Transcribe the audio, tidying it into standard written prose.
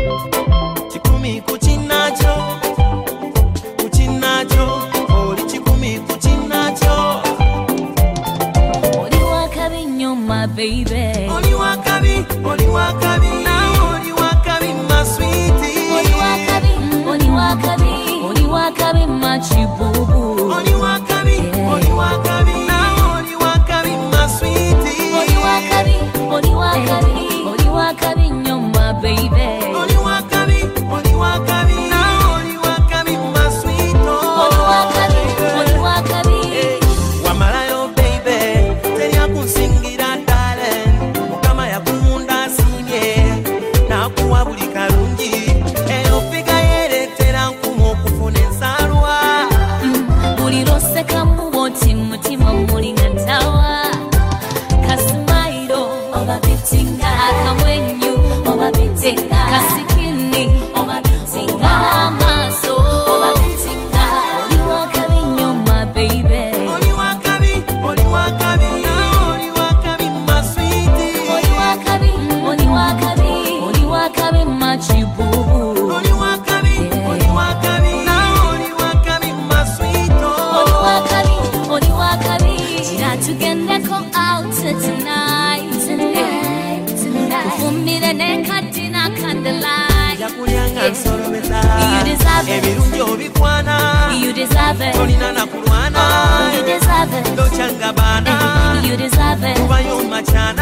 Chikumi kuchinacho, oli chikumi kuchinacho. Oli wakabi nnyo my baby. Oli wakabi, now oli wakabi my sweetie. Oli wakabi my chibubu. Oli wakabi, now oli wakabi my sweetie. Oli wakabi nnyo my baby. Oli wakabi, now oli wakabi my sweet. Oli wakabi. Wamalayo baby, tenya kunsingira darling. Mukama yakunda sinye, nakuwa buli kalungi. Eyo figa yeretera nkumu okufuna ensalwa. Buli loseka muwoti mutima mulinga ntawa. Kasimairo oba bitinga, akamwenyu oba bitinga, kasikini oba bitinga, amaso oba bitinga. Oli wakabi nnyo my baby. Oli wakabi, now oli wakabi my sweetie. Oli wakabi my chibubu. Oli wakabi, now oli wakabi my sweet. Oli wakabi. Chira tugendeko out tonight. Kufumire nekatina candlelight. Yakulyanga nsolobeza. You deserve it. Ebirungi obikwana. You deserve it. Tolina nakulwana. You deserve it. Tochanga bana. You deserve it. Kubayo machana.